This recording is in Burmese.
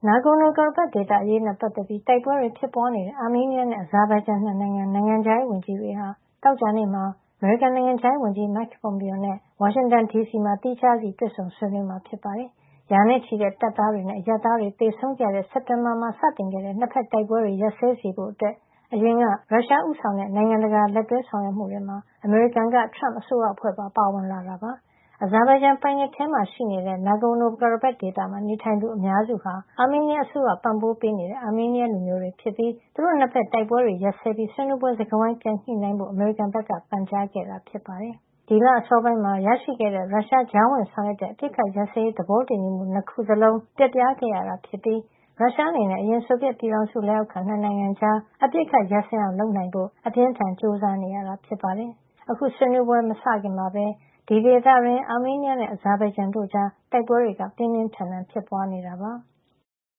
နာဂိုနိုကာရဘတ်ဒေသအရေးနဲ့ပတ်သက်ပြီးတိုက်ပွဲတွေဖြစ်ပွားနေတဲ့အာမေးနီးယားနဲ့အဇာဘိုင်ဂျန်နှစ်နိုင်ငံနိုင်ငံခြားရေးဝန်ကြီးတွေဟာသောကြာနေ့မှာအမေရိကန်နိုင်ငံခြားရေးဝန်ကြီး Mike Pompeo နဲ့ဝါရှင်တန်ဒီစီမှာသီးခြားစီတွေ့ဆုံဆွေးနွေးမှာဖြစ်ပါတယ်။ရာနဲ့ချီတဲ့တပ်သားတွေနဲ့အရပ်သားတွေသေဆုံးခဲ့တဲ့စက်တင်ဘာမှာစတင်ခဲ့တဲ့နှစ်ဖက်တိုက်ပွဲတွေရပ်စဲစေဖို့အတွက်အရင်ကရုရှားဦးဆောင်တဲ့နိုင်ငံတကာလက်တွဲဆောင်ရွက်မှုတွေမှာအမေရိကန်ကထရမ့်အစိုးရအဖွဲ့ပါဝင်လာတာပါ။အဇာဘိုင်ဂျန်ပိုင်နက်ထဲမှာရှိနေတဲ့နာဂိုနိုကာရဘတ်ဒေသမှာနေထိုင်သူအများစုဟာအာမေးနီးယားအစိုးရပံ့ပိုးပေးနေတဲ့အာမေးနီးယားလူမျိုးတွေဖြစ်ပြီးသူတို့နှစ်ဖက်တိုက်ပွဲတွေရပ်စဲပြီးဆွေးနွေးပွဲစကားဝိုင်းပြန်ညှိနှိုင်းဖို့အမေရိကန်ဘက်ကပန်ကြားခဲ့တာဖြစ်ပါတယ်။ဒီလအစောပိုင်းမှာရရှိခဲ့တဲ့ရုရှားကြားဝင်ဆောင်ရွက်တဲ့အပစ်အခတ်ရပ်စဲရေးသဘောတူညီမှု2ခုစလုံးပျက်ပြားခဲ့ရတာဖြစ်ပြီးရုရှားအနေနဲ့အရင်ဆိုဗီယက်ပြည်ထောင်စုလက်အောက်ခံနှစ်နိုင်ငံကြားအပစ်အခတ်ရပ်စဲအောင်လုပ်နိုင်ဖို့အပြင်းထန်ကြိုးစားနေရတာဖြစ်ပါတယ်။အခုဆွေးနွေးပွဲမစခင်မှာပဲဒီဒေသတွင်အာမေးနီးယားနဲ့အဇာဘိုင်ဂျန်တို့ကြားတိုက်ပွဲတွေကပြင်းပြင်းထန်ထန်ဖြစ်ပွားနေတာပါ။